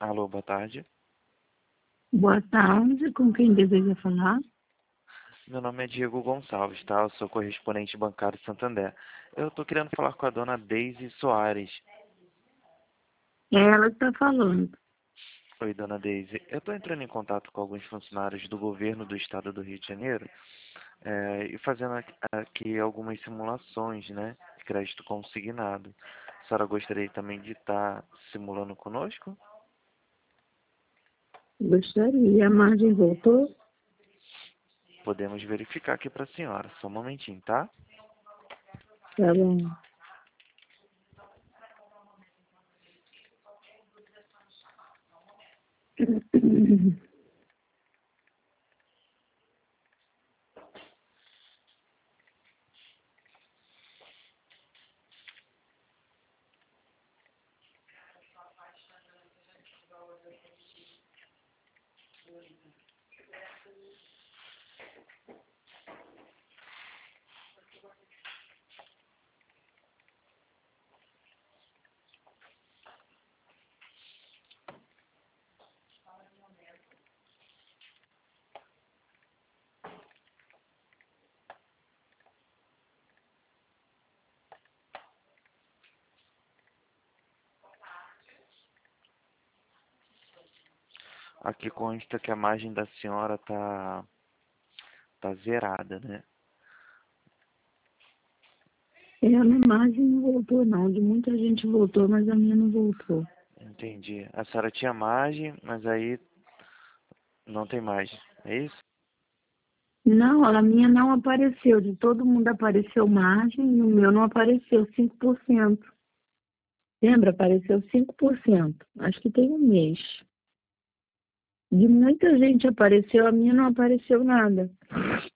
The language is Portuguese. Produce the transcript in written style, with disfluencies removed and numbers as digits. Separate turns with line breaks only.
Alô, boa tarde.
Boa tarde, com quem deseja falar?
Meu nome é Diego Gonçalves, tá? Eu sou correspondente bancário Santander. Eu estou querendo falar com a dona Deise Soares.
É ela que está falando.
Oi, dona Deise. Eu estou entrando em contato com alguns funcionários do governo do estado do Rio de Janeiro e fazendo aqui algumas simulações, né? De crédito consignado. A senhora gostaria também de estar simulando conosco?
Gostaria. A margem voltou?
Podemos verificar aqui para a senhora. Só um momentinho, tá?
Tá bom.
Aqui consta que a margem da senhora tá zerada, né?
A minha margem não voltou, não. De muita gente voltou, mas a minha não voltou.
Entendi. A senhora tinha margem, mas aí não tem margem. É isso?
Não, a minha não apareceu. De todo mundo apareceu margem e o meu não apareceu 5%. Lembra? Apareceu 5%. Acho que tem um mês. De muita gente apareceu, a minha não apareceu nada.